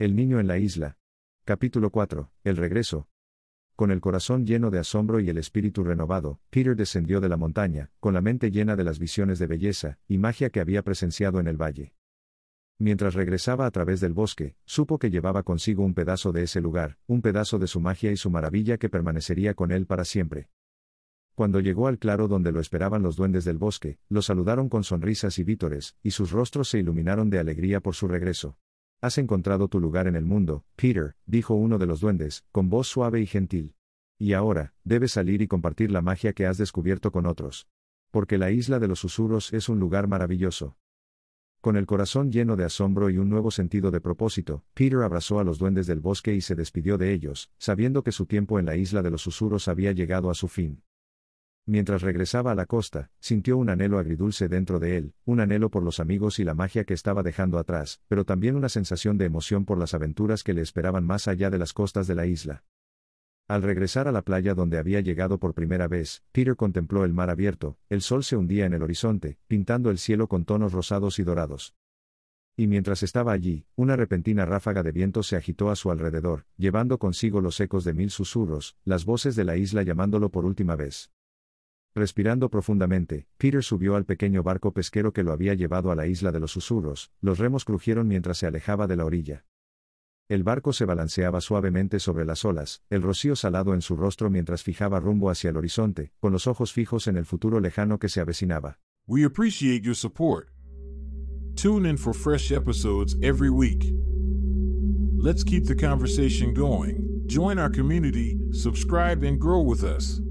El niño en la isla. Capítulo 4. El regreso. Con el corazón lleno de asombro y el espíritu renovado, Peter descendió de la montaña, con la mente llena de las visiones de belleza y magia que había presenciado en el valle. Mientras regresaba a través del bosque, supo que llevaba consigo un pedazo de ese lugar, un pedazo de su magia y su maravilla que permanecería con él para siempre. Cuando llegó al claro donde lo esperaban los duendes del bosque, lo saludaron con sonrisas y vítores, y sus rostros se iluminaron de alegría por su regreso. «Has encontrado tu lugar en el mundo, Peter», dijo uno de los duendes, con voz suave y gentil. «Y ahora, debes salir y compartir la magia que has descubierto con otros. Porque la isla de los susurros es un lugar maravilloso». Con el corazón lleno de asombro y un nuevo sentido de propósito, Peter abrazó a los duendes del bosque y se despidió de ellos, sabiendo que su tiempo en la isla de los susurros había llegado a su fin. Mientras regresaba a la costa, sintió un anhelo agridulce dentro de él, un anhelo por los amigos y la magia que estaba dejando atrás, pero también una sensación de emoción por las aventuras que le esperaban más allá de las costas de la isla. Al regresar a la playa donde había llegado por primera vez, Peter contempló el mar abierto, el sol se hundía en el horizonte, pintando el cielo con tonos rosados y dorados. Y mientras estaba allí, una repentina ráfaga de viento se agitó a su alrededor, llevando consigo los ecos de 1000 susurros, las voces de la isla llamándolo por última vez. Respirando profundamente, Peter subió al pequeño barco pesquero que lo había llevado a la isla de los susurros, los remos crujieron mientras se alejaba de la orilla. El barco se balanceaba suavemente sobre las olas, el rocío salado en su rostro mientras fijaba rumbo hacia el horizonte, con los ojos fijos en el futuro lejano que se avecinaba. We appreciate your support. Tune in for fresh episodes every week. Let's keep the conversation going. Join our community, subscribe and grow with us.